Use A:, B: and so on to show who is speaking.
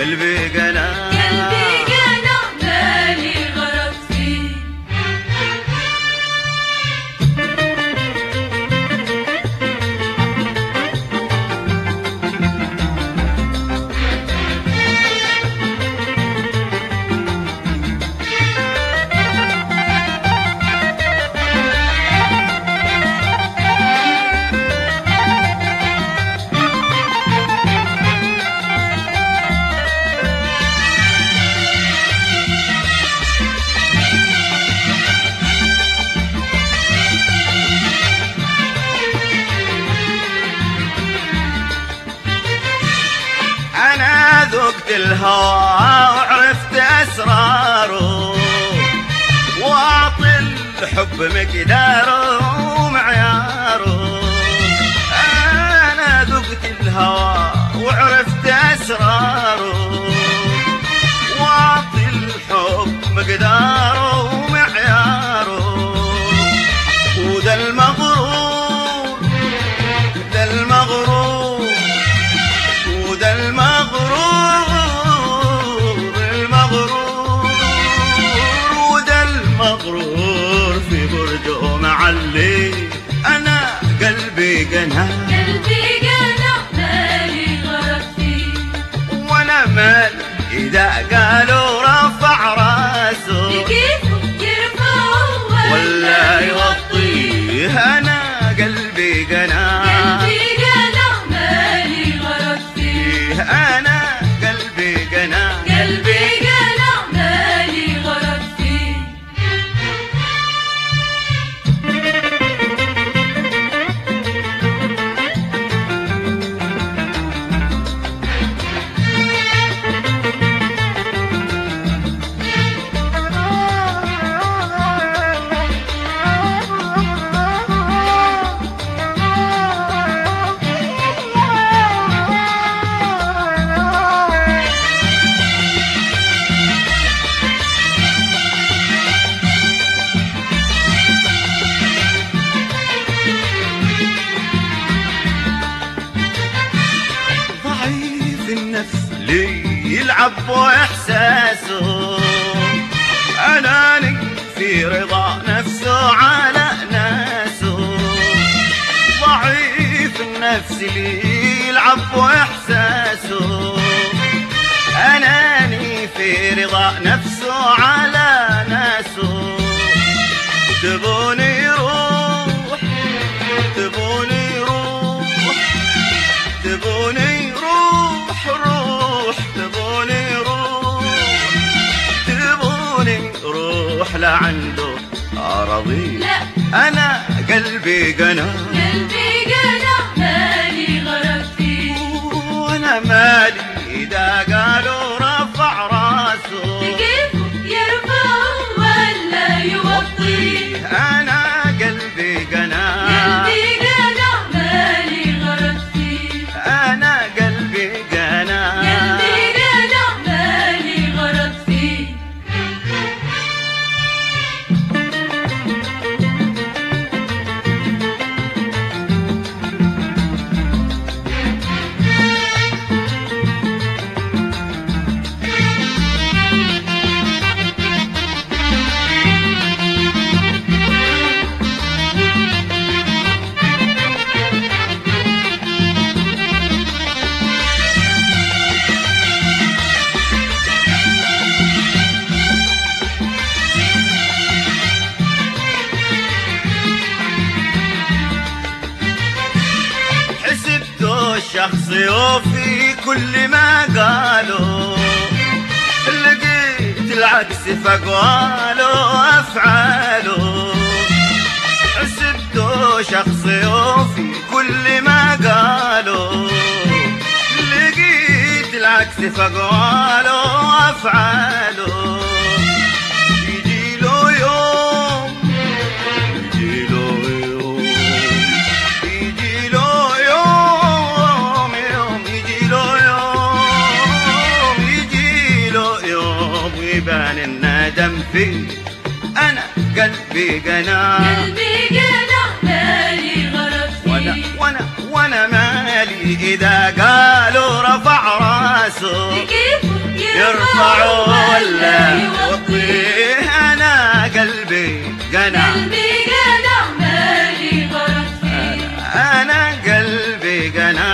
A: قلبي قنا
B: مالي غرض فيه.
A: أنا ذقت الهوى وعرفت أسراره، وأعطي الحب مقداره ومعياره. أنا ذقت الهوى وعرفت أسراره، وأعطي الحب مقداره ومعياره. وذا المغرور ذا المغرور وذا المغرور وذا المغرور في برجه معلي. أنا قلبي قنا
B: مالي غرض فيه.
A: وأنا مال إذا قالوا رفع راسه
B: كيفه يرفعه
A: ولا يوطيه. أنا قلبي قنا
B: مالي غرض فيه.
A: أنا قلبي قنا
B: مالي غرض فيه.
A: النفس لي يلعب بإحساسه، أناني في رضا نفسه على ناسه. ضعيف النفس لي يلعب بإحساسه، أناني في رضا نفسه على ناسه. تبوني روح تبوني روح تبوني روح روح تبوني روح تبوني روح لعنده أراضي.
B: لا
A: أنا قلبي قنا
B: مالي غرض فيه.
A: وأنا مالي إذا قالوا رفع راسه
B: كيفه يرفعه ولا يوطيه.
A: أنا قلبي قنا
B: مالي غرض فيه.
A: أنا قلبي قنا
B: مالي غرض فيه.
A: الشخص يوفي كل ما قالوا، لقيت العكس في أقواله وأفعاله. حسبته شخص يوفي كل ما قالوا، لقيت العكس في أقواله وأفعاله. يبان الندم فيه. أنا قلبي قنا
B: مالي غرض فيه.
A: وأنا مالي إذا قالوا رفع راسه
B: كيفه
A: يرفع ولا يوطيه. أنا قلبي قنع،
B: قلبي قنع مالي غرض فيه.
A: أنا قلبي قنع